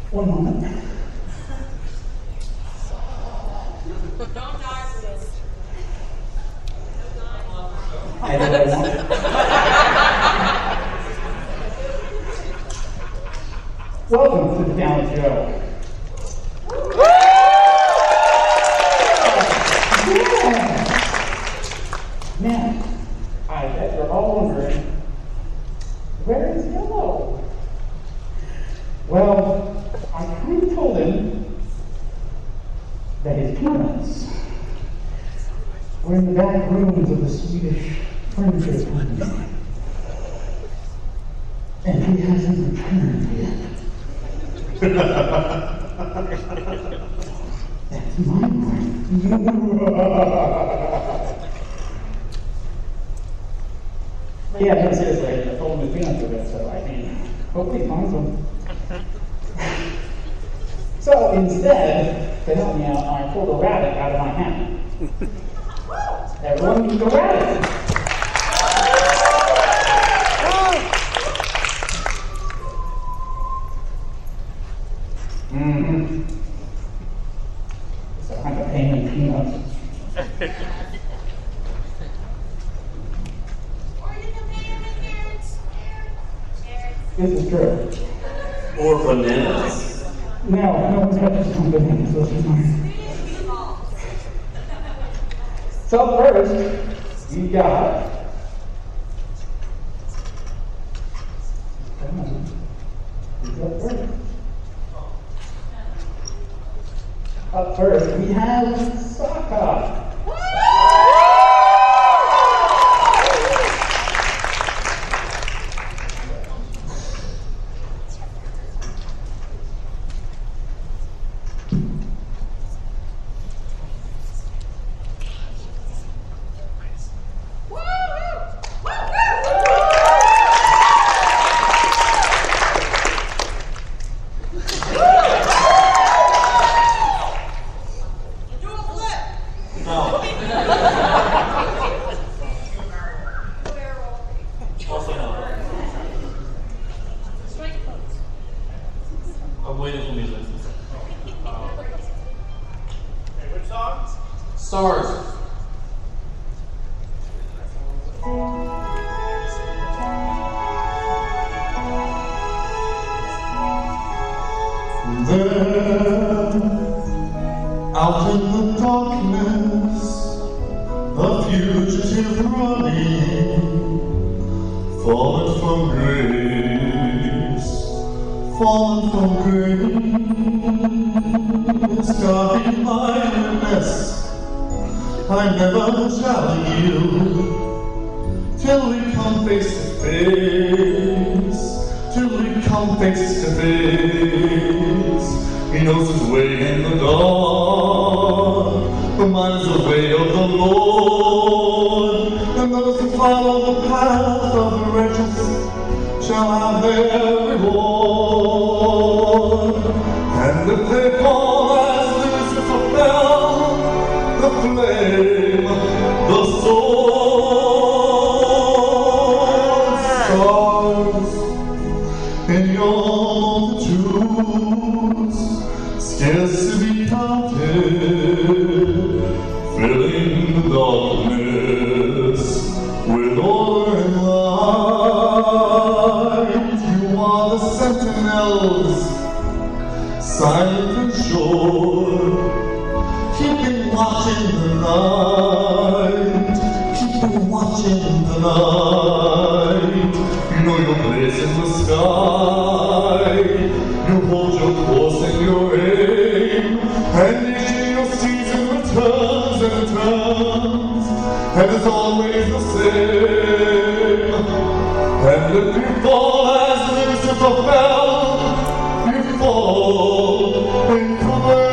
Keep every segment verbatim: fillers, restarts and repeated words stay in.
One moment. Don't die for this. I know what I want. Welcome to the talent show. Yeah. Man, I bet you're all wondering, where is Yellow? Well, I kind of told him that his parents were in the back rooms of the Swedish furniture company. And he hasn't returned yet. That's my part. But yeah, no, seriously, I told him his peanuts were good, so I mean, hopefully he finds them. So instead, to help me out, I pulled a rabbit out of my hat. Everyone needs a rabbit. Mm-hmm. So I'm a pain in peanuts. This is true. Or bananas. No, no one's got this one bananas, so it's fine. So first, we got come on. We go first. Up first, we have Saka. I'm waiting for music. Uh, Okay, which song? Stars. There, out in the darkness, a fugitive running, fallen from grace, fallen from grace, God be my witness, I never shall yield, till we come face to face, till we come face to face. He knows his way in the dark, but mine is the way of the Lord. And those who follow the path of the righteous shall have their reward. And if they fall as Lucifer fell, the flame, the sword, stars in your multitudes, scarce to be counted, filling the darkness with order and light. You are the sentinels, silent and sure, keeping watch in the night, keeping watch in the night. You know your place in the sky, you hold your course and your aim, and each year your season returns and returns, and it's always the same. And if you fall as Lucifer fell, you fall into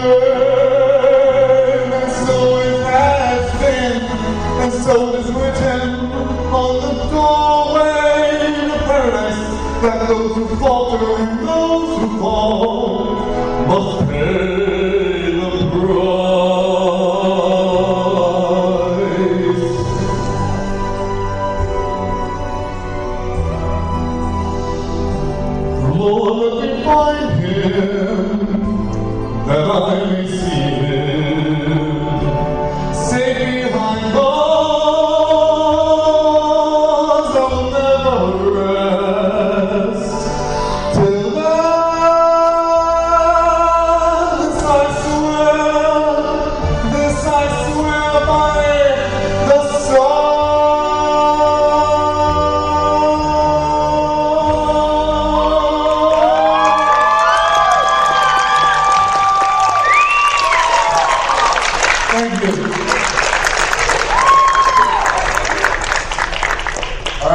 blame. And so it has been, and so it is written on the doorway to paradise, that those who falter and those who fall must pay the price. Lord, let me find him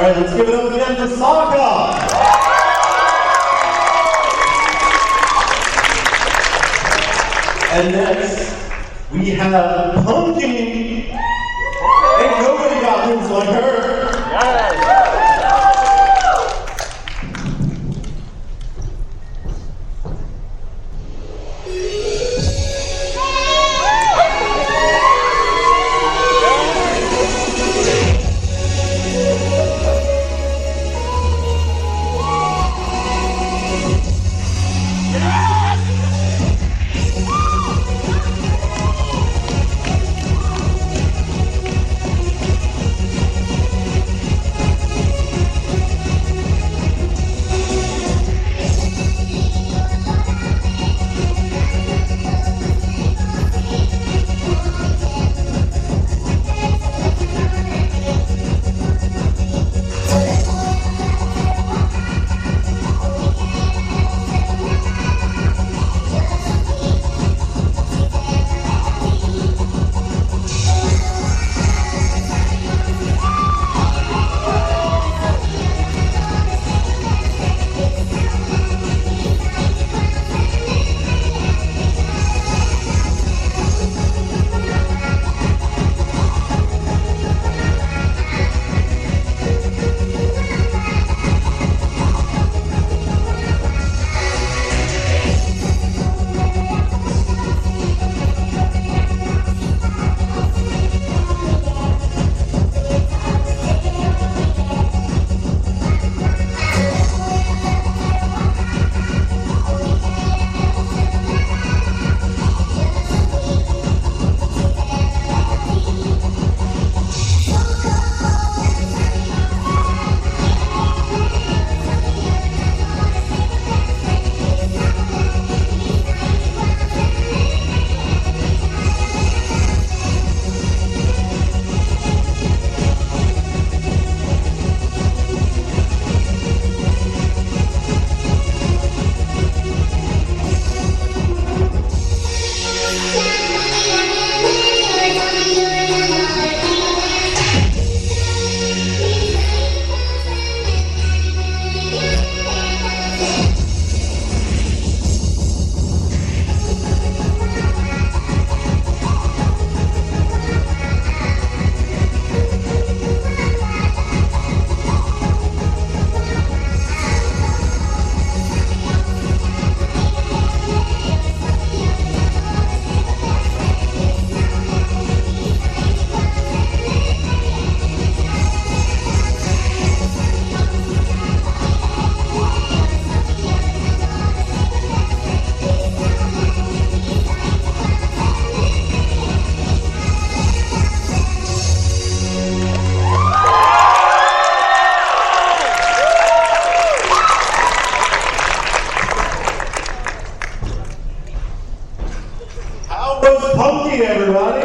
right, let's give it up again for Saka. And next, we have Pumpkin. Ain't nobody got moves like her. Pumpkin, everybody!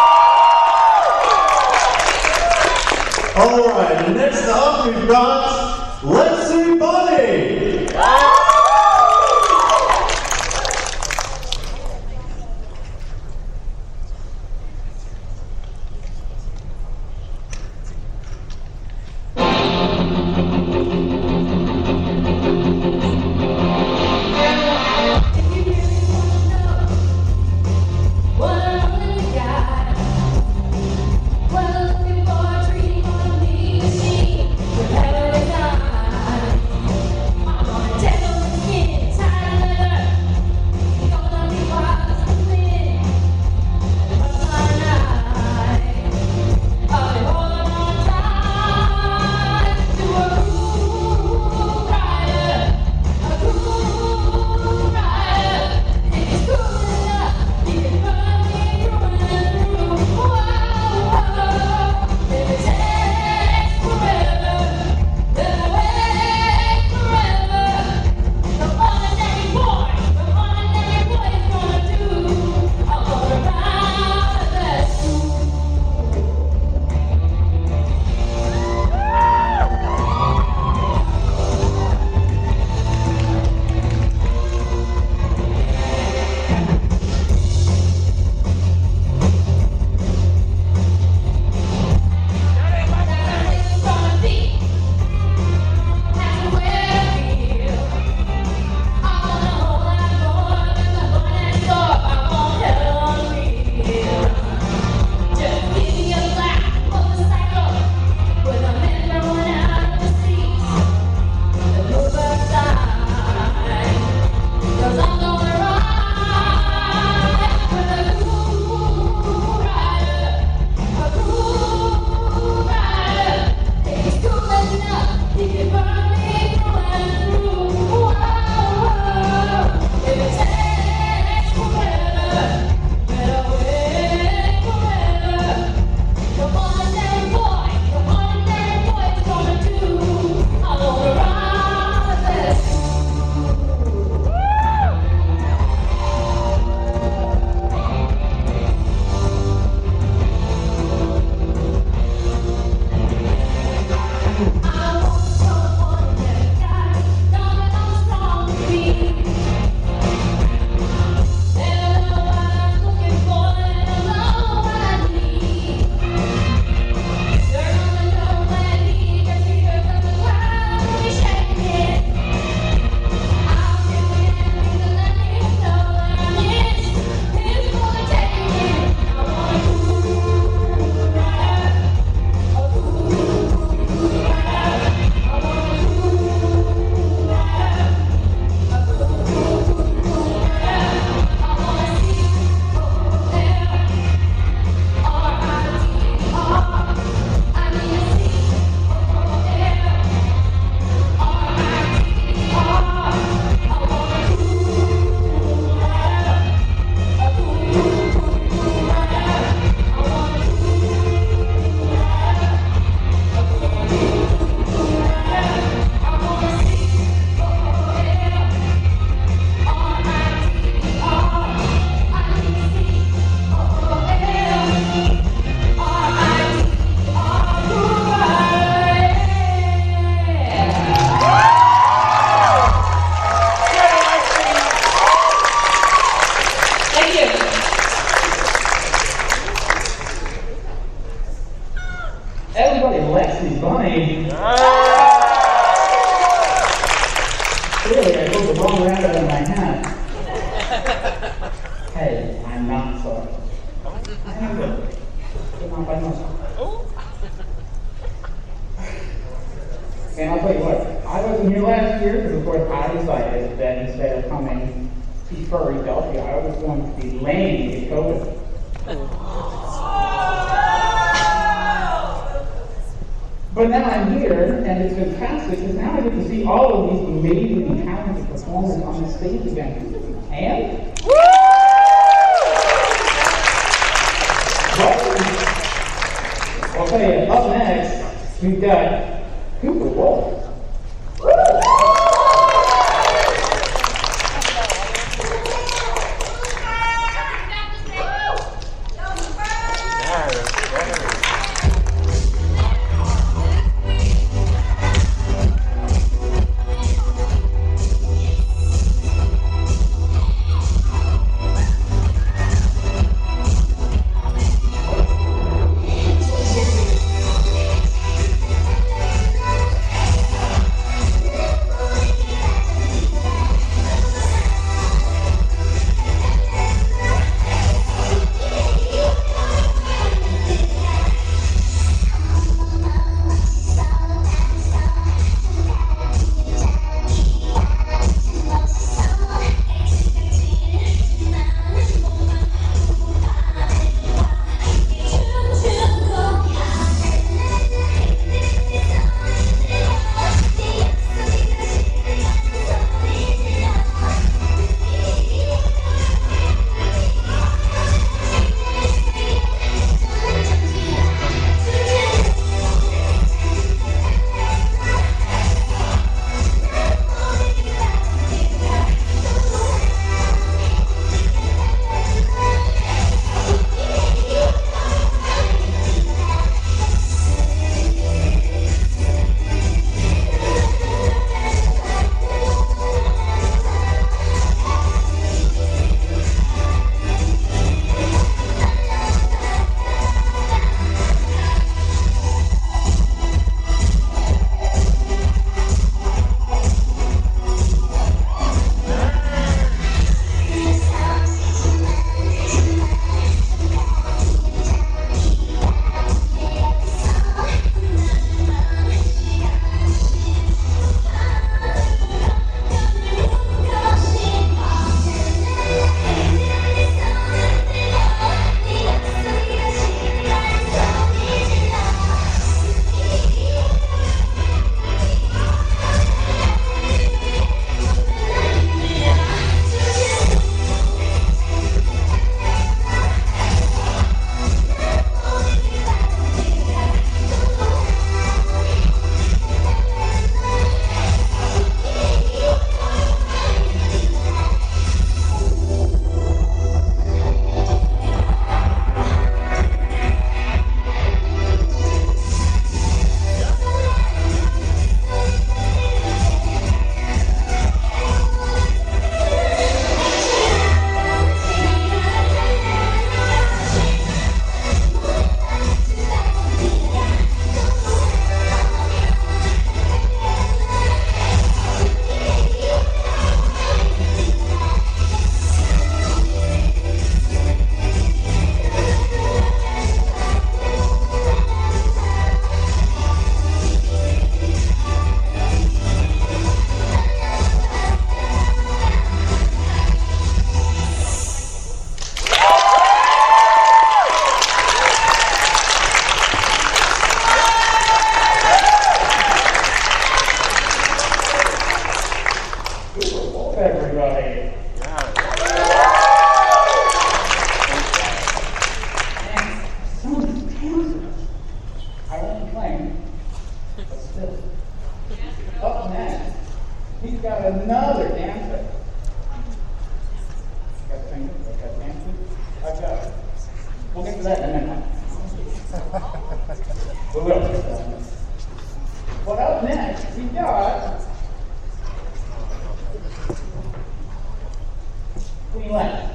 All right, next up we've got Let's See Bunny! Well, looking for a treat for me to see. be furry doggy. I always wanted to be lame to go with it. But now I'm here, and it's fantastic, because now I get to see all of these amazing and talented performers on the stage again. And? Well, I'll tell you, up next, we've got Cooper Wolf. another dancer. Got fingers, got dances. I've got it. We'll get to that in a minute. We will. But up next, we got Queen Lynn.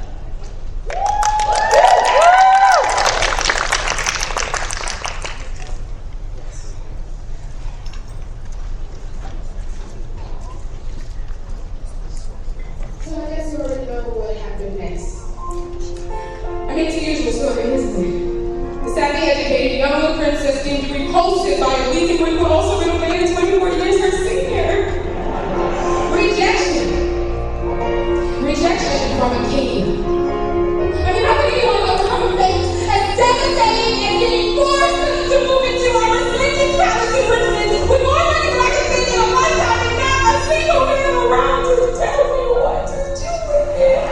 Princess seemed to be hosted by a leading queen who also been away twenty-four years her senior. Rejection. Rejection from a king. I mean, how can anyone go come of age as devastating and being forced to move into our religious palaces with, with more money than I can spend in a lifetime, and not a single man around to tell me what to do with it?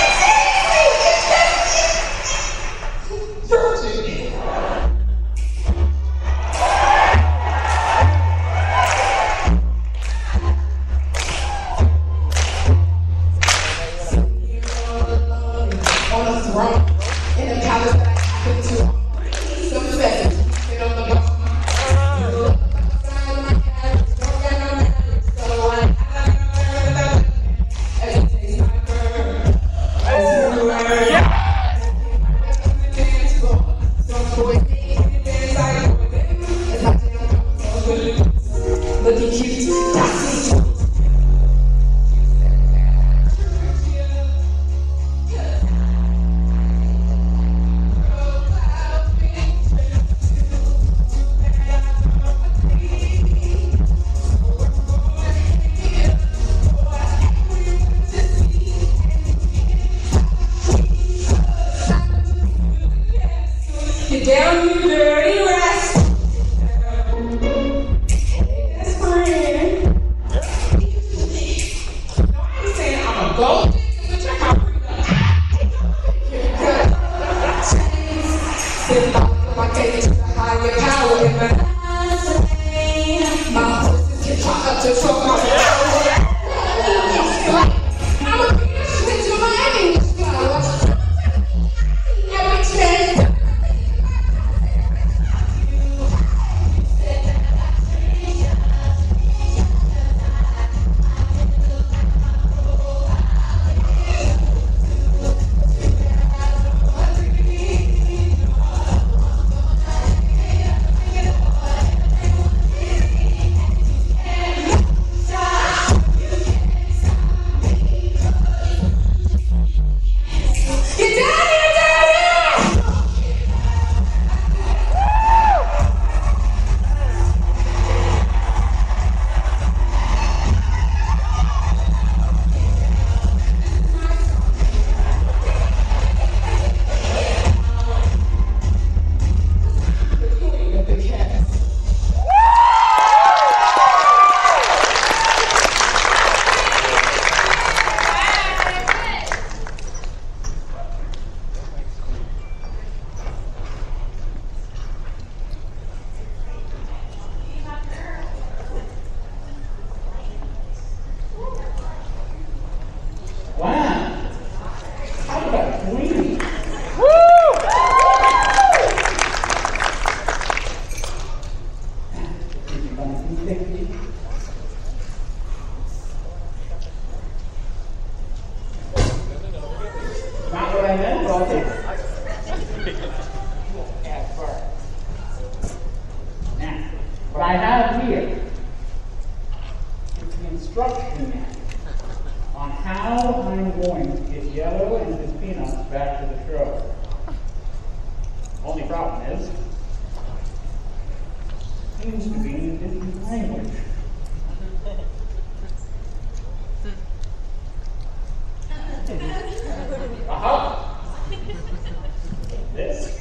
Georgie. On a throne in a palace that I happen to own. Some pheasants sit on the bone. You look outside my carriage, don't got no marriage, so I have as you taste my bird. As you learn, dance floor. Some boys can't dance like for them. As I damn don't looking cute, that's it. Get down, you dirty rascal. Best friend. No, I ain't saying I'm a gold digger, but check out sit back my cage to the higher power in my eyes. My horses can talk up to talk my power. I'm a penis into my English flower. Every chance. Wow. How about Queenie? Not what I meant, but I'll take it. At first. Now, what I have here is the instruction manual on how I'm going to get Yellow and his peanuts back to the show. Only problem is, it seems to be in a different language. Aha! This.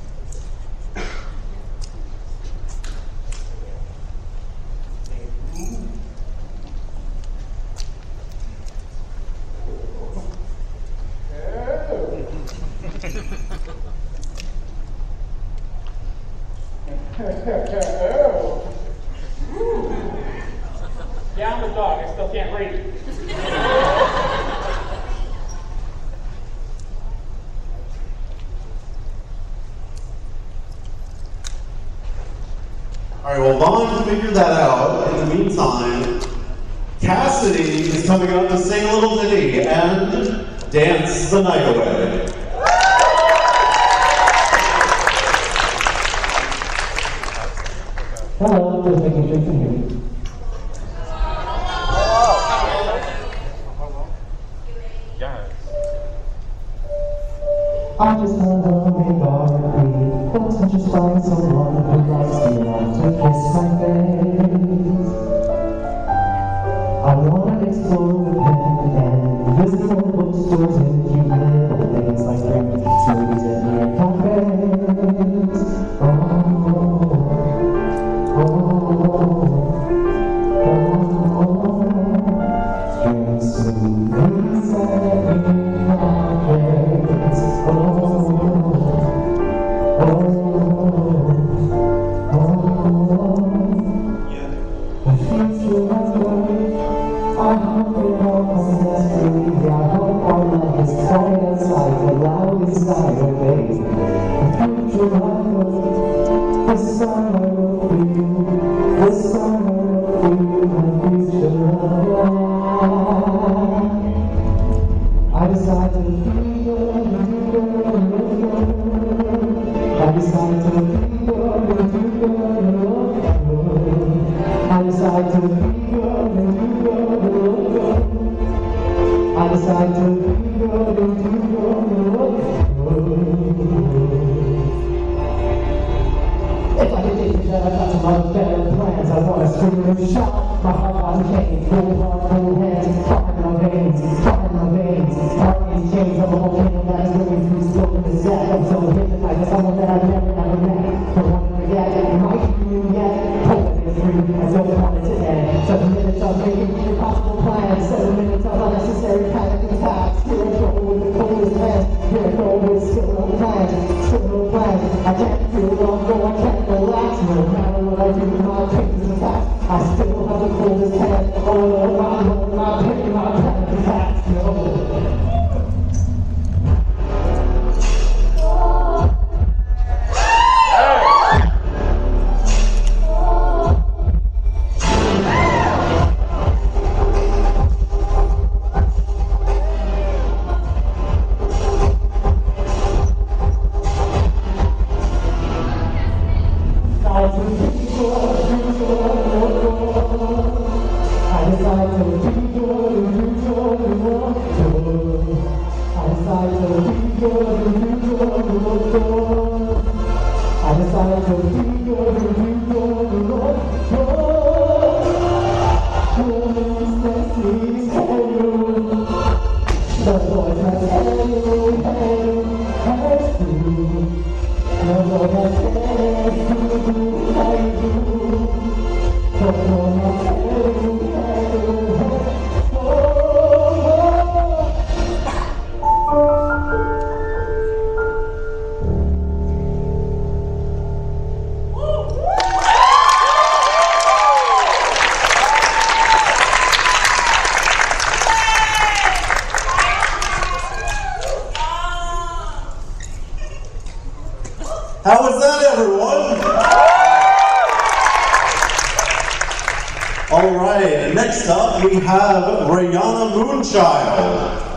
Oh. Yeah, I'm a dog. I still can't read. All right, well, Vaughn figured that out. In the meantime, Cassidy is coming up to sing a little ditty and dance the night away. Hello, just making sure you can hear me. I just had a regard but to just find someone who likes me enough to kiss my face. I wanna explore with him and Visit all the bookstores and cute little things like green smoothies and near cafes. Oh, oh, oh, drink smoothies and near cafes. Oh, oh, oh, I feel so much. I hope it all comes naturally. I hope our love is quiet outside, the loud inside our baby. The future I know, this song I wrote for you, this song I wrote for you, my future love. I decide to be your, you girl, your girl. I decide to be your, you girl, your girl. I decide to be your, you girl. I decide to be good and do good. If I could take you that I got some other better plans. I wanna scream and shout. My heart on chains, cold heart, cold hands, fire in my veins, fire in my veins. Heart in chains of a volcano that is going through smoke in the sack. I'm so hypnotized by someone that I've never ever met. Don't wanna forget, it might be you yet. Hope it is free, I don't want it to end. Seven minutes of making impossible plans. Seven minutes of unnecessary panic attacks. Here I go with the coldest hands. Here I go with still no plans. Still no plans. I can't feel long go, I can't relax. No matter what I do, my pain is a fact. I still have the coldest hand. Oh, my Lord, my pain, my panic attacks. No. How was that, everyone? All right, and next up we have Rihanna Moonchild.